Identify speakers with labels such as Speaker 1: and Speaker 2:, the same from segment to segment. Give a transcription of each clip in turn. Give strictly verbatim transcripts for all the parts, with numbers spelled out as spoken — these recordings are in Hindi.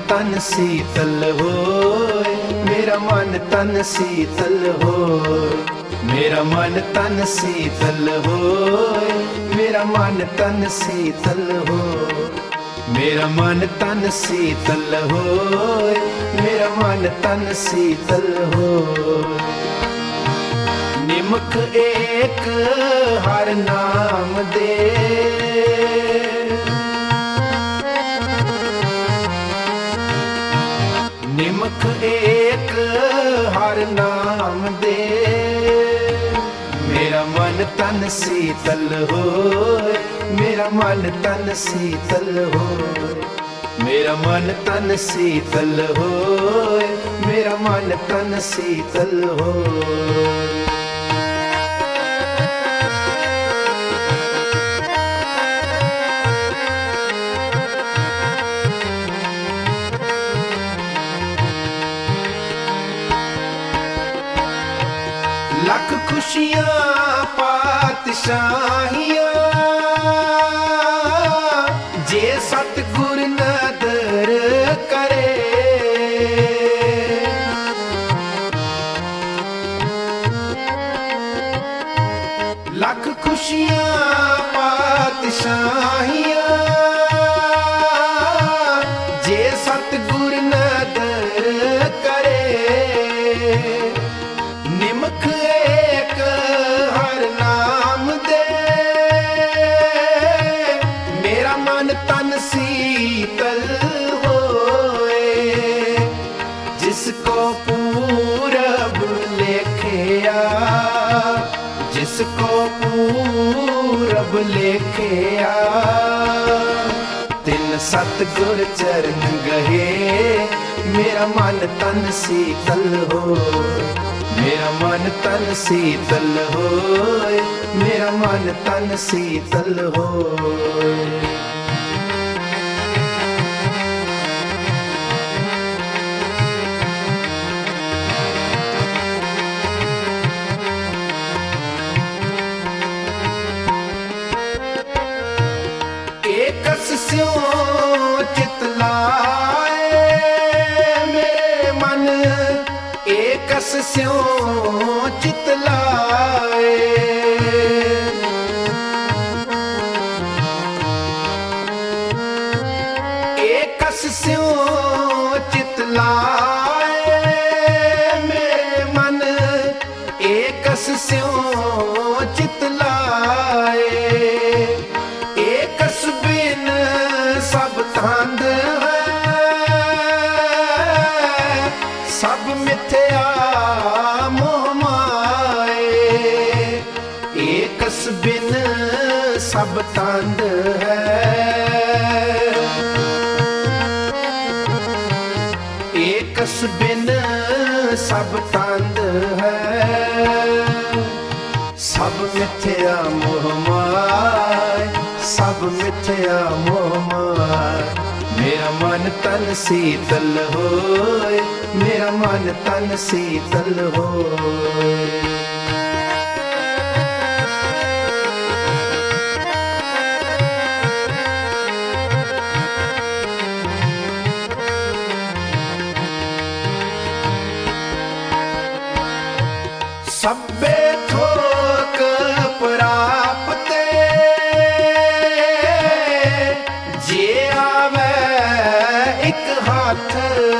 Speaker 1: तन शीतल होए, मेरा मन तन शीतल होए, मेरा मन तन शीतल होए, मेरा मन तन शीतल होए, मेरा मन तन शीतल होए, मेरा मन तन शीतल होए। निमक एक हर नाम दे, निमक एक हर नाम दे, मेरा मन तन शीतल होए, मेरा मन तन शीतल होए, मेरा मन तन शीतल होए, मेरा मन तन शीतल होए। लख खुशियां पातशाहियां, जे सतगुर नदर करे, लख खुशियां पातशाहियां, जे सतगुर नदर करे। निमक एक हर नाम दे, मेरा मन तन शीतल होए, जिसको पूरब लेखिया, जिसको पूरब लेखिया, तिन सतगुर चरण गहे, मेरा मन तन शीतल होए, मेरा मन तन शीतल होए, मेरा मन तन शीतल होए। एकस स्यों चित लाए, मेरे मन एकस स्यों चित लाए, एकस स्यों चित लाए, मेरे मन एकस स्यों चित लाए। एकस बिन सब तंद है, सब मिथ्या मोह माए, एकस बिन सब तंद है, एकस बिन सब तंद है, सब मिथ्या मोह माए, सब मिथ्या मोह माए। मेरा मन तन शीतल होए, मेरा मन तन शीतल होए। सब्बे थोक प्राप्ते, जे आवे एक हाथ,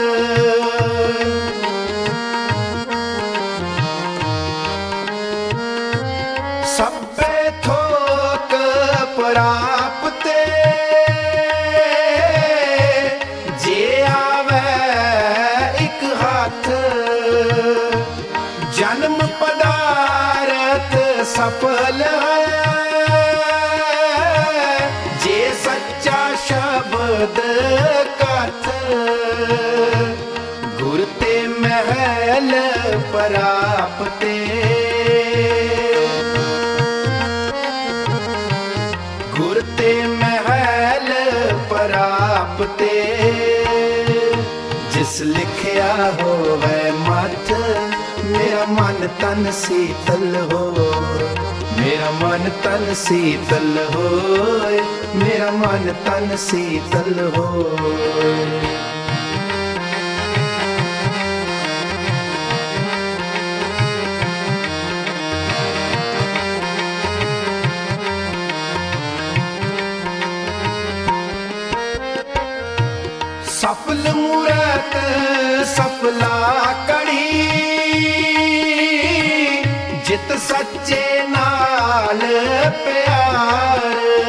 Speaker 1: सब्बे थोक प्राप्ते, जे आवे एक हाथ, जन्म पदार्थ सफल है, जे सच्चा शब्द कथ, गुर ते महल प्राप्ते, गुर ते महल प्राप्ते, जिस लिखिया होवे मथ, मेरा मन तन शीतल हो, मेरा मन तन शीतल होए, मेरा मन तन शीतल होए। ਮੂਰਤ ਸਫਲਾ ਕੜੀ, ਜਿਤ ਸੱਚੇ ਨਾਲ ਪਿਆਰ।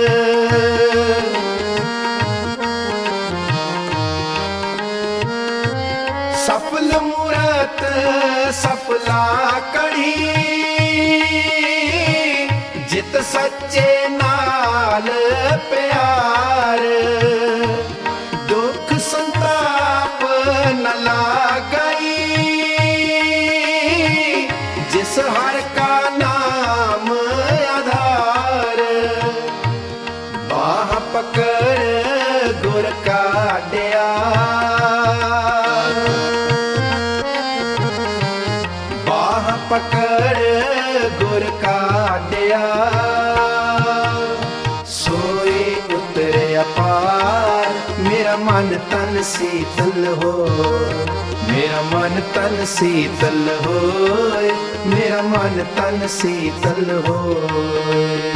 Speaker 1: ਸਫਲ ਮੂਰਤ ਸਫਲਾ ਕੜੀ, ਜਿਤ ਸੱਚੇ ਨਾਲ ਪਿਆਰ। ਦੁੱਖ ਸੰਤਾਪ ਨ ਲਾਗਈ, ਜਿਸ ਹਰ ਕਾ ਨਾਮ ਆਧਾਰ। ਬਾਹ ਪਕੜ ਗੁਰ ਕਾਢਿਆ, ਬਾਹ ਪਕੜ ਗੁਰ ਕਾਢਿਆ। ਸੋਈ ਉਤਰਿਆ ਪਾਰ, ਮੇਰਾ ਮਨ ਤਨ ਸੀਤਲ ਹੋ, ਮੇਰਾ ਮਨ ਤਨ ਸੀਤਲ ਹੋਏ, ਮੇਰਾ ਮਨ ਤਨ ਸੀਤਲ ਹੋਏ।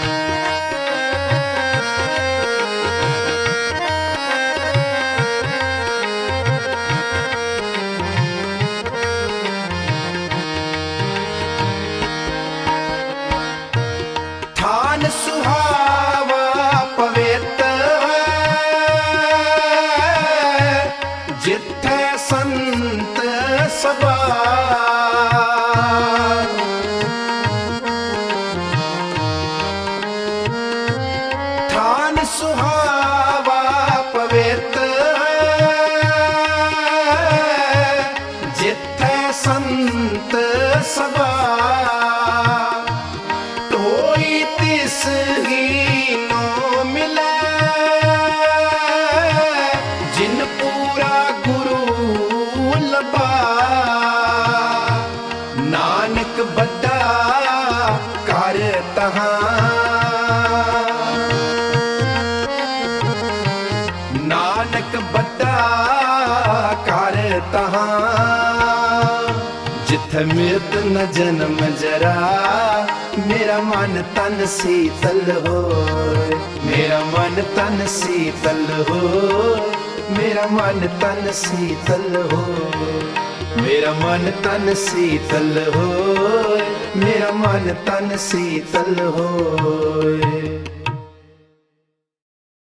Speaker 1: ਥਾਨ ਸੁਹਾਵਾ ਪਵਿੱਤ ਹੈ, ਜਿੱਥੇ ਸੰਤ ਸਭਾ। ਥਾਨ ਸੁਹਾਵਾ ਪਵਿੱਤ ਹੈ, ਜਿੱਥੇ ਸੰਤ ਸਭਾ। ਢੋਈ ਤਿਸ ਹੀ ਨੋ ਮਿਲੈ, ਜਿਨ ਪੂਰਾ ਗੁਰੂ ਲਭਾ। ਨਾਨਕ ਵੱਡਾ ਕਰ ਤਹਾਂ, ਨਾਨਕ ਵੱਡਾ ਕਰ ਤਹਾਂ। ਜਿੱਥੇ ਮਿਰਤ ਨ ਜਨਮ ਜਰਾ, ਮੇਰਾ ਮਨ ਤਨ ਸੀਤਲ ਹੋਏ, ਮੇਰਾ ਮਨ ਤਨ ਸੀਤਲ ਹੋਏ, ਮੇਰਾ ਮਨ ਤਨ ਸੀਤਲ ਹੋਏ, ਮੇਰਾ ਮਨ ਤਨ ਸੀਤਲ ਹੋਏ, ਮੇਰਾ ਮਨ ਤਨ ਸੀਤਲ ਹੋਏ।